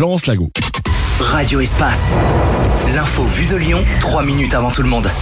Laurence Lago. Radio Espace. L'info vue de Lyon, 3 minutes avant tout le monde.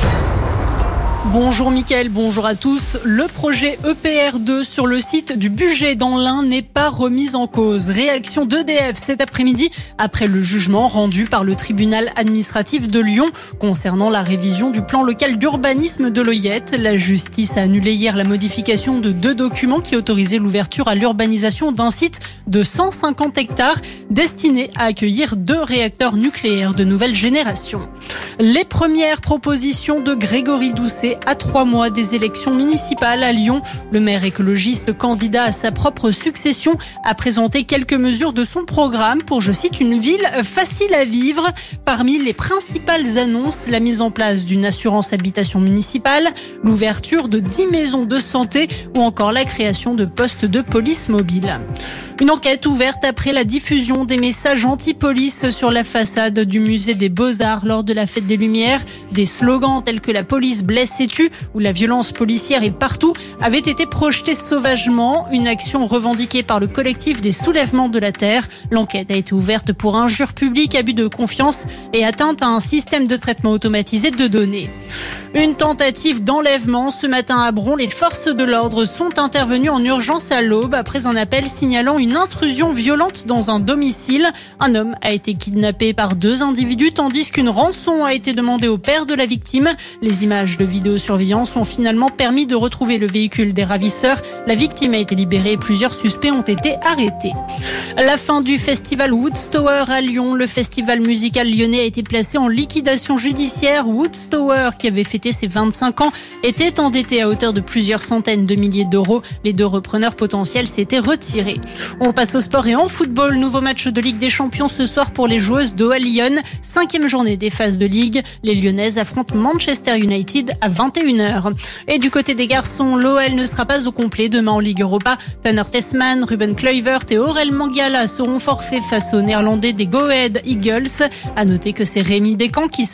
Bonjour Mickaël, bonjour à tous. Le projet EPR2 sur le site du Bugey dans l'Ain n'est pas remis en cause. Réaction d'EDF cet après-midi après le jugement rendu par le tribunal administratif de Lyon concernant la révision du plan local d'urbanisme de l'Oyette. La justice a annulé hier la modification de 2 documents qui autorisaient l'ouverture à l'urbanisation d'un site de 150 hectares destiné à accueillir 2 réacteurs nucléaires de nouvelle génération. Les premières propositions de Grégory Doucet à 3 mois des élections municipales à Lyon. Le maire écologiste candidat à sa propre succession a présenté quelques mesures de son programme pour, je cite, une ville facile à vivre. Parmi les principales annonces, la mise en place d'une assurance habitation municipale, l'ouverture de 10 maisons de santé ou encore la création de postes de police mobile. Une enquête ouverte après la diffusion des messages anti-police sur la façade du musée des Beaux-Arts lors de la Fête des Lumières. Des slogans tels que la police blesse et tue ou la violence policière est partout avaient été projetés sauvagement. Une action revendiquée par le collectif des soulèvements de la terre. L'enquête a été ouverte pour injure publique, abus de confiance et atteinte à un système de traitement automatisé de données. Une tentative d'enlèvement ce matin à Bron. Les forces de l'ordre sont intervenues en urgence à l'aube après un appel signalant une intrusion violente dans un domicile. Un homme a été kidnappé par 2 individus tandis qu'une rançon a été demandée au père de la victime. Les images de vidéosurveillance ont finalement permis de retrouver le véhicule des ravisseurs. La victime a été libérée et plusieurs suspects ont été arrêtés. La fin du festival Woodstower à Lyon. Le festival musical lyonnais a été placé en liquidation judiciaire. Woodstower, qui avait fêté ses 25 ans, était endetté à hauteur de plusieurs centaines de milliers d'euros. Les 2 repreneurs potentiels s'étaient retirés. On passe au sport et en football. Nouveau match de Ligue des Champions ce soir pour les joueuses d'OL Lyon. 5e journée des phases de Ligue. Les Lyonnaises affrontent Manchester United à 21h. Et du côté des garçons, l'OL ne sera pas au complet demain en Ligue Europa. Tanner Tessman, Ruben Kluivert et Aurel Mangala seront forfaits face aux Néerlandais des Go Ahead Eagles. À noter que c'est Rémi Descamps qui